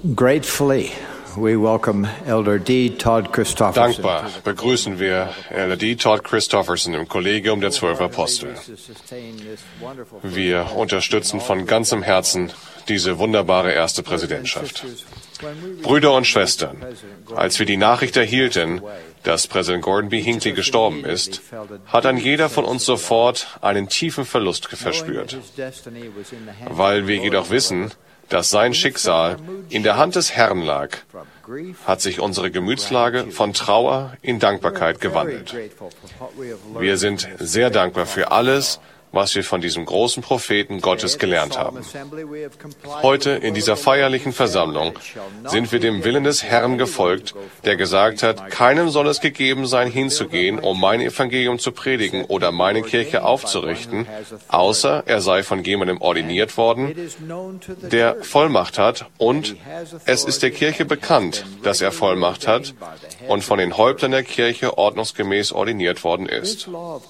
Gratefully, we welcome Elder D. Todd Christofferson. Dankbar begrüßen wir Elder D. Todd Christofferson im Kollegium der 12 Apostel. Wir unterstützen von ganzem Herzen diese wunderbare erste Präsidentschaft. Brüder und Schwestern, als wir die Nachricht erhielten, dass Präsident Gordon B. Hinckley gestorben ist, hat ein jeder von uns sofort einen tiefen Verlust verspürt. Weil wir jedoch wissen, dass sein Schicksal in der Hand des Herrn lag, hat sich unsere Gemütslage von Trauer in Dankbarkeit gewandelt. Wir sind sehr dankbar für alles, was wir von diesem großen Propheten Gottes gelernt haben. Heute in dieser feierlichen Versammlung sind wir dem Willen des Herrn gefolgt, der gesagt hat, keinem soll es gegeben sein, hinzugehen, um mein Evangelium zu predigen oder meine Kirche aufzurichten, außer er sei von jemandem ordiniert worden, der Vollmacht hat, und es ist der Kirche bekannt, dass er Vollmacht hat und von den Häuptern der Kirche ordnungsgemäß ordiniert worden ist.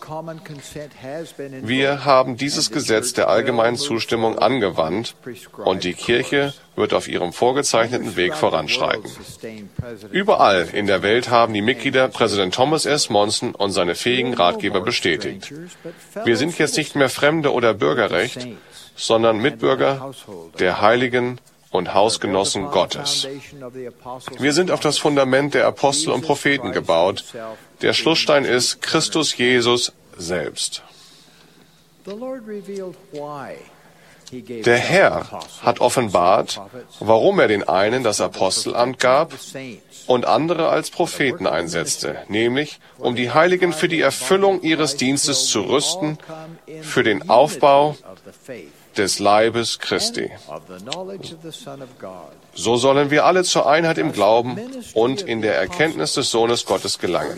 Wir haben dieses Gesetz der allgemeinen Zustimmung angewandt und die Kirche wird auf ihrem vorgezeichneten Weg voranschreiten. Überall in der Welt haben die Mitglieder Präsident Thomas S. Monson und seine fähigen Ratgeber bestätigt. Wir sind jetzt nicht mehr Fremde oder Bürgerrecht, sondern Mitbürger der Heiligen und Hausgenossen Gottes. Wir sind auf das Fundament der Apostel und Propheten gebaut. Der Schlussstein ist Christus Jesus selbst. Der Herr hat offenbart, warum er den einen das Apostelamt gab und andere als Propheten einsetzte, nämlich um die Heiligen für die Erfüllung ihres Dienstes zu rüsten, für den Aufbau des Leibes Christi. So sollen wir alle zur Einheit im Glauben und in der Erkenntnis des Sohnes Gottes gelangen.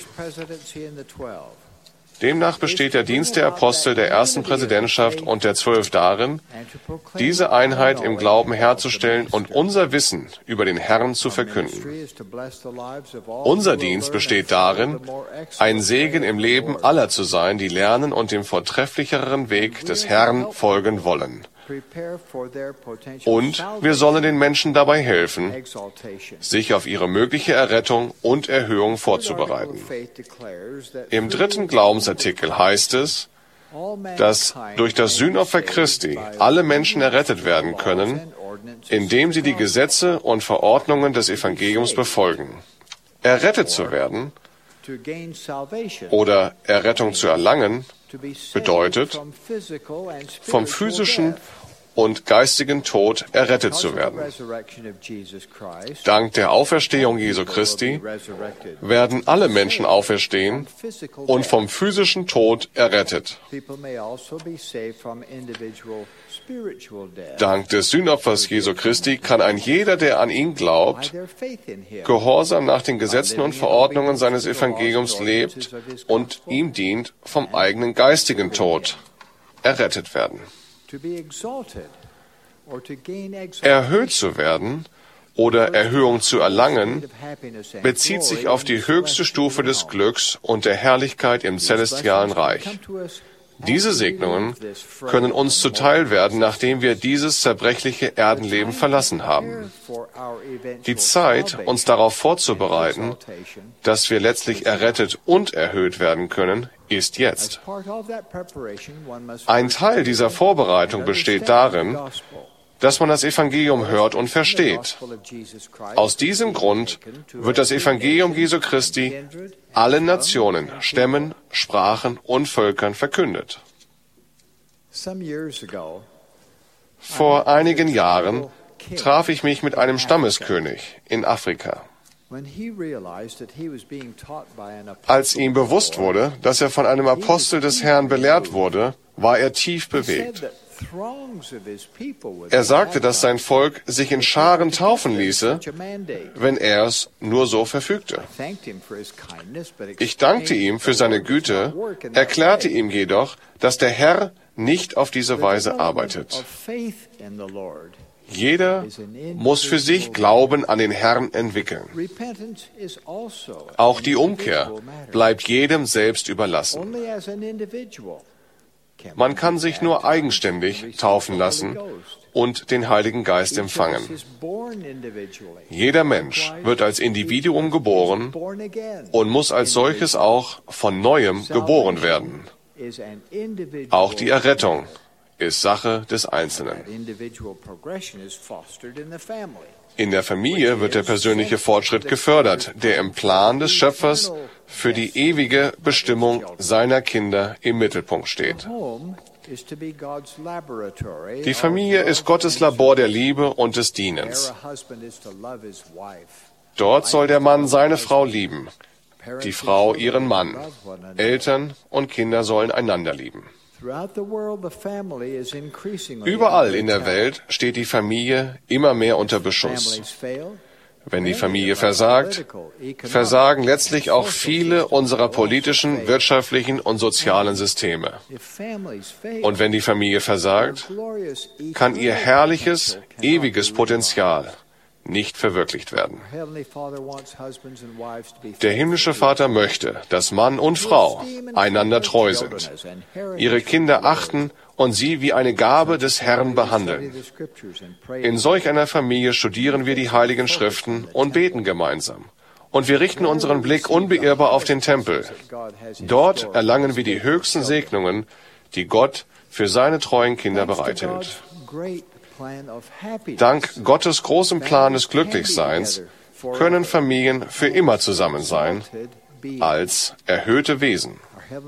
Demnach besteht der Dienst der Apostel der ersten Präsidentschaft und der 12 darin, diese Einheit im Glauben herzustellen und unser Wissen über den Herrn zu verkünden. Unser Dienst besteht darin, ein Segen im Leben aller zu sein, die lernen und dem vortrefflicheren Weg des Herrn folgen wollen. Und wir sollen den Menschen dabei helfen, sich auf ihre mögliche Errettung und Erhöhung vorzubereiten. Im 3. Glaubensartikel heißt es, dass durch das Sühnopfer Christi alle Menschen errettet werden können, indem sie die Gesetze und Verordnungen des Evangeliums befolgen. Errettet zu werden oder Errettung zu erlangen bedeutet, vom physischen und geistigen Tod errettet zu werden. Dank der Auferstehung Jesu Christi werden alle Menschen auferstehen und vom physischen Tod errettet. Dank des Sühnopfers Jesu Christi kann ein jeder, der an ihn glaubt, gehorsam nach den Gesetzen und Verordnungen seines Evangeliums lebt und ihm dient, vom eigenen geistigen Tod errettet werden. Erhöht zu werden oder Erhöhung zu erlangen, bezieht sich auf die höchste Stufe des Glücks und der Herrlichkeit im celestialen Reich. Diese Segnungen können uns zuteil werden, nachdem wir dieses zerbrechliche Erdenleben verlassen haben. Die Zeit, uns darauf vorzubereiten, dass wir letztlich errettet und erhöht werden können, ist jetzt. Ein Teil dieser Vorbereitung besteht darin, dass man das Evangelium hört und versteht. Aus diesem Grund wird das Evangelium Jesu Christi allen Nationen, Stämmen, Sprachen und Völkern verkündet. Vor einigen Jahren traf ich mich mit einem Stammeskönig in Afrika. Als ihm bewusst wurde, dass er von einem Apostel des Herrn belehrt wurde, war er tief bewegt. Er sagte, dass sein Volk sich in Scharen taufen ließe, wenn er es nur so verfügte. Ich dankte ihm für seine Güte, erklärte ihm jedoch, dass der Herr nicht auf diese Weise arbeitet. Jeder muss für sich Glauben an den Herrn entwickeln. Auch die Umkehr bleibt jedem selbst überlassen. Man kann sich nur eigenständig taufen lassen und den Heiligen Geist empfangen. Jeder Mensch wird als Individuum geboren und muss als solches auch von Neuem geboren werden. Auch die Errettung ist Sache des Einzelnen. In der Familie wird der persönliche Fortschritt gefördert, der im Plan des Schöpfers für die ewige Bestimmung seiner Kinder im Mittelpunkt steht. Die Familie ist Gottes Labor der Liebe und des Dienens. Dort soll der Mann seine Frau lieben, die Frau ihren Mann. Eltern und Kinder sollen einander lieben. Überall in der Welt steht die Familie immer mehr unter Beschuss. Wenn die Familie versagt, versagen letztlich auch viele unserer politischen, wirtschaftlichen und sozialen Systeme. Und wenn die Familie versagt, kann ihr herrliches, ewiges Potenzial nicht verwirklicht werden. Der himmlische Vater möchte, dass Mann und Frau einander treu sind, ihre Kinder achten und sie wie eine Gabe des Herrn behandeln. In solch einer Familie studieren wir die Heiligen Schriften und beten gemeinsam. Und wir richten unseren Blick unbeirrbar auf den Tempel. Dort erlangen wir die höchsten Segnungen, die Gott für seine treuen Kinder bereithält. Dank Gottes großem Plan des Glücklichseins können Familien für immer zusammen sein, als erhöhte Wesen.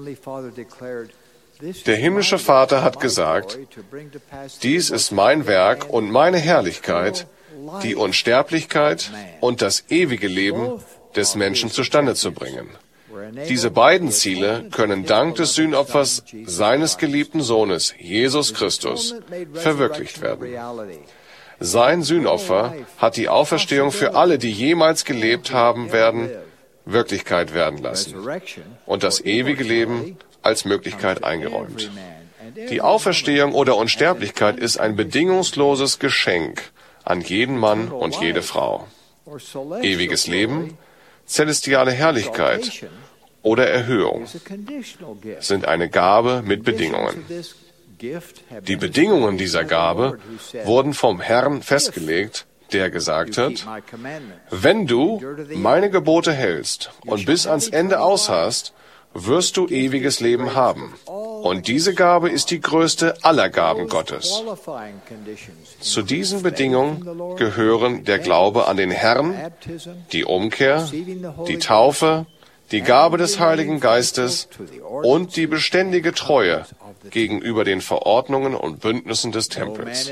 Der himmlische Vater hat gesagt, dies ist mein Werk und meine Herrlichkeit, die Unsterblichkeit und das ewige Leben des Menschen zustande zu bringen. Diese beiden Ziele können dank des Sühnopfers seines geliebten Sohnes, Jesus Christus, verwirklicht werden. Sein Sühnopfer hat die Auferstehung für alle, die jemals gelebt haben werden, Wirklichkeit werden lassen und das ewige Leben als Möglichkeit eingeräumt. Die Auferstehung oder Unsterblichkeit ist ein bedingungsloses Geschenk an jeden Mann und jede Frau. Ewiges Leben, celestiale Herrlichkeit oder Erhöhung sind eine Gabe mit Bedingungen. Die Bedingungen dieser Gabe wurden vom Herrn festgelegt, der gesagt hat, wenn du meine Gebote hältst und bis ans Ende ausharrst, wirst du ewiges Leben haben. Und diese Gabe ist die größte aller Gaben Gottes. Zu diesen Bedingungen gehören der Glaube an den Herrn, die Umkehr, die Taufe, die Gabe des Heiligen Geistes und die beständige Treue gegenüber den Verordnungen und Bündnissen des Tempels.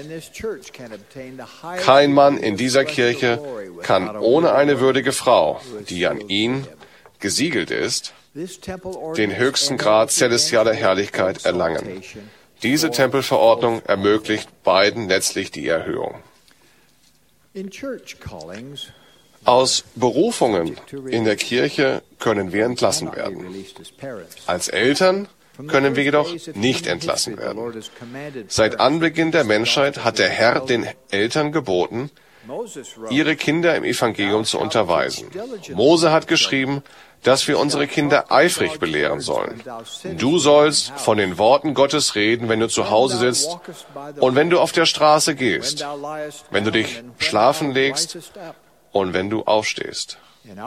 Kein Mann in dieser Kirche kann ohne eine würdige Frau, die an ihn gesiegelt ist, den höchsten Grad celestialer Herrlichkeit erlangen. Diese Tempelverordnung ermöglicht beiden letztlich die Erhöhung. Aus Berufungen in der Kirche können wir entlassen werden. Als Eltern können wir jedoch nicht entlassen werden. Seit Anbeginn der Menschheit hat der Herr den Eltern geboten, ihre Kinder im Evangelium zu unterweisen. Mose hat geschrieben, dass wir unsere Kinder eifrig belehren sollen. Du sollst von den Worten Gottes reden, wenn du zu Hause sitzt und wenn du auf der Straße gehst, wenn du dich schlafen legst und wenn du aufstehst.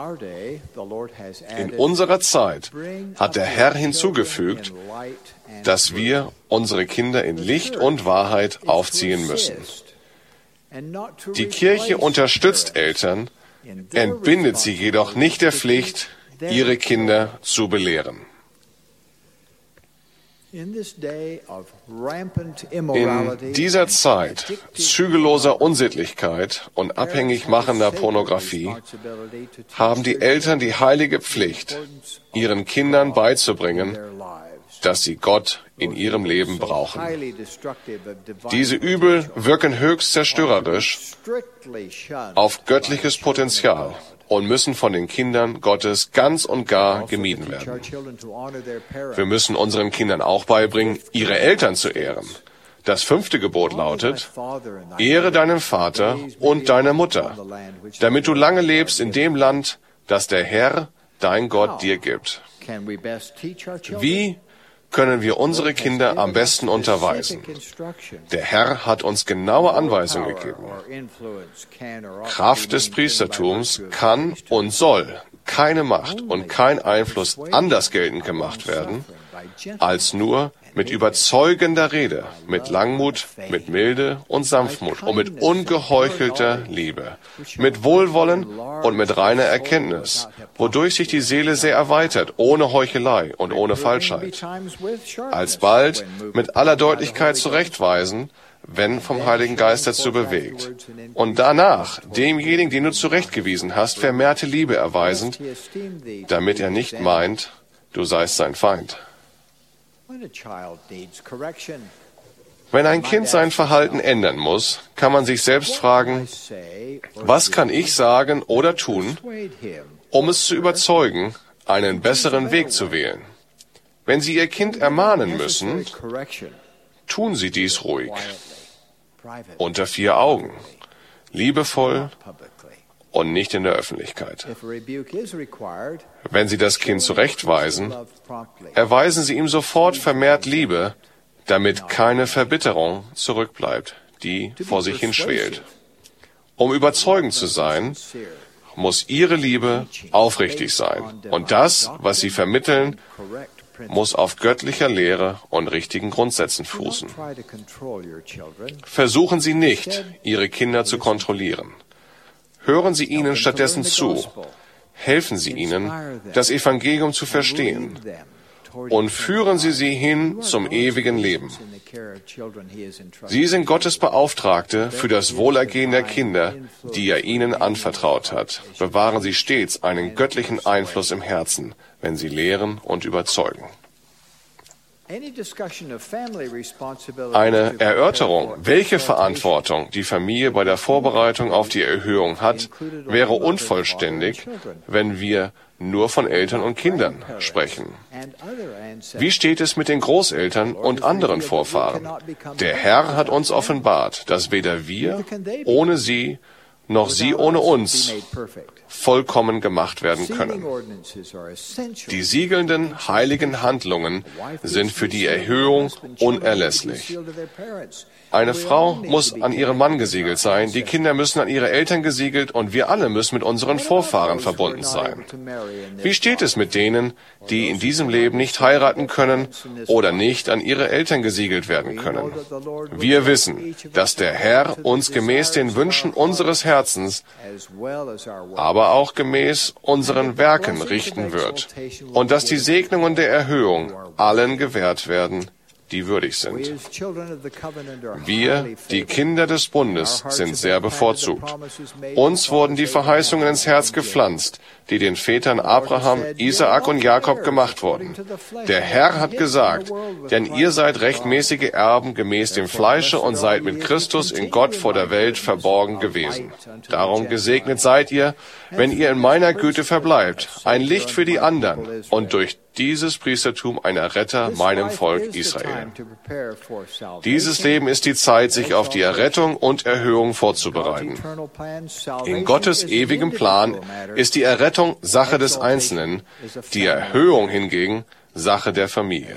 In unserer Zeit hat der Herr hinzugefügt, dass wir unsere Kinder in Licht und Wahrheit aufziehen müssen. Die Kirche unterstützt Eltern, entbindet sie jedoch nicht der Pflicht, ihre Kinder zu belehren. In dieser Zeit zügelloser Unsittlichkeit und abhängig machender Pornografie haben die Eltern die heilige Pflicht, ihren Kindern beizubringen, dass sie Gott in ihrem Leben brauchen. Diese Übel wirken höchst zerstörerisch auf göttliches Potenzial und müssen von den Kindern Gottes ganz und gar gemieden werden. Wir müssen unseren Kindern auch beibringen, ihre Eltern zu ehren. Das 5. Gebot lautet, ehre deinen Vater und deine Mutter, damit du lange lebst in dem Land, das der Herr, dein Gott, dir gibt. Wie können wir unsere Kinder am besten unterweisen? Der Herr hat uns genaue Anweisungen gegeben. Kraft des Priestertums kann und soll keine Macht und kein Einfluss anders geltend gemacht werden, als nur mit überzeugender Rede, mit Langmut, mit Milde und Sanftmut und mit ungeheuchelter Liebe, mit Wohlwollen und mit reiner Erkenntnis, wodurch sich die Seele sehr erweitert, ohne Heuchelei und ohne Falschheit. Alsbald mit aller Deutlichkeit zurechtweisen, wenn vom Heiligen Geist dazu bewegt. Und danach demjenigen, den du zurechtgewiesen hast, vermehrte Liebe erweisend, damit er nicht meint, du seist sein Feind. Wenn ein Kind sein Verhalten ändern muss, kann man sich selbst fragen, was kann ich sagen oder tun, um es zu überzeugen, einen besseren Weg zu wählen? Wenn Sie Ihr Kind ermahnen müssen, tun Sie dies ruhig, unter 4 Augen, liebevoll und nicht in der Öffentlichkeit. Wenn Sie das Kind zurechtweisen, erweisen Sie ihm sofort vermehrt Liebe, damit keine Verbitterung zurückbleibt, die vor sich hinschwelt. Um überzeugend zu sein, muss Ihre Liebe aufrichtig sein. Und das, was Sie vermitteln, muss auf göttlicher Lehre und richtigen Grundsätzen fußen. Versuchen Sie nicht, Ihre Kinder zu kontrollieren. Hören Sie ihnen stattdessen zu. Helfen Sie ihnen, das Evangelium zu verstehen. Und führen Sie sie hin zum ewigen Leben. Sie sind Gottes Beauftragte für das Wohlergehen der Kinder, die er ihnen anvertraut hat. Bewahren Sie stets einen göttlichen Einfluss im Herzen, wenn Sie lehren und überzeugen. Eine Erörterung, welche Verantwortung die Familie bei der Vorbereitung auf die Erhöhung hat, wäre unvollständig, wenn wir nur von Eltern und Kindern sprechen. Wie steht es mit den Großeltern und anderen Vorfahren? Der Herr hat uns offenbart, dass weder wir ohne sie noch sie ohne uns vollkommen gemacht werden können. Die siegelnden heiligen Handlungen sind für die Erhöhung unerlässlich. Eine Frau muss an ihren Mann gesiegelt sein, die Kinder müssen an ihre Eltern gesiegelt und wir alle müssen mit unseren Vorfahren verbunden sein. Wie steht es mit denen, die in diesem Leben nicht heiraten können oder nicht an ihre Eltern gesiegelt werden können? Wir wissen, dass der Herr uns gemäß den Wünschen unseres Herzens, aber auch gemäß unseren Werken richten wird und dass die Segnungen der Erhöhung allen gewährt werden, die würdig sind. Wir, die Kinder des Bundes, sind sehr bevorzugt. Uns wurden die Verheißungen ins Herz gepflanzt, die den Vätern Abraham, Isaak und Jakob gemacht wurden. Der Herr hat gesagt, denn ihr seid rechtmäßige Erben gemäß dem Fleische und seid mit Christus in Gott vor der Welt verborgen gewesen. Darum gesegnet seid ihr, wenn ihr in meiner Güte verbleibt, ein Licht für die anderen und durch dieses Priestertum ein Erretter meinem Volk Israel. Dieses Leben ist die Zeit, sich auf die Errettung und Erhöhung vorzubereiten. In Gottes ewigem Plan ist die Errettung Sache des Einzelnen, die Erhöhung hingegen Sache der Familie.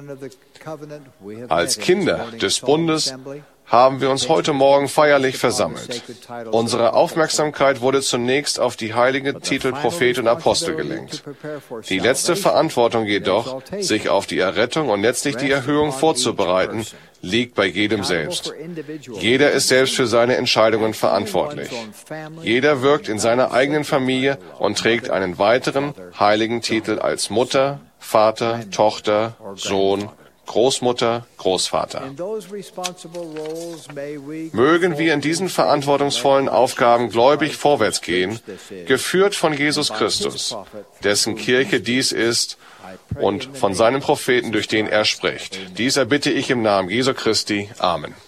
Als Kinder des Bundes haben wir uns heute Morgen feierlich versammelt. Unsere Aufmerksamkeit wurde zunächst auf die heiligen Titel Prophet und Apostel gelenkt. Die letzte Verantwortung jedoch, sich auf die Errettung und letztlich die Erhöhung vorzubereiten, liegt bei jedem selbst. Jeder ist selbst für seine Entscheidungen verantwortlich. Jeder wirkt in seiner eigenen Familie und trägt einen weiteren heiligen Titel als Mutter, Vater, Tochter, Sohn, Großmutter, Großvater. Mögen wir in diesen verantwortungsvollen Aufgaben gläubig vorwärts gehen, geführt von Jesus Christus, dessen Kirche dies ist, und von seinem Propheten, durch den er spricht. Dies erbitte ich im Namen Jesu Christi. Amen.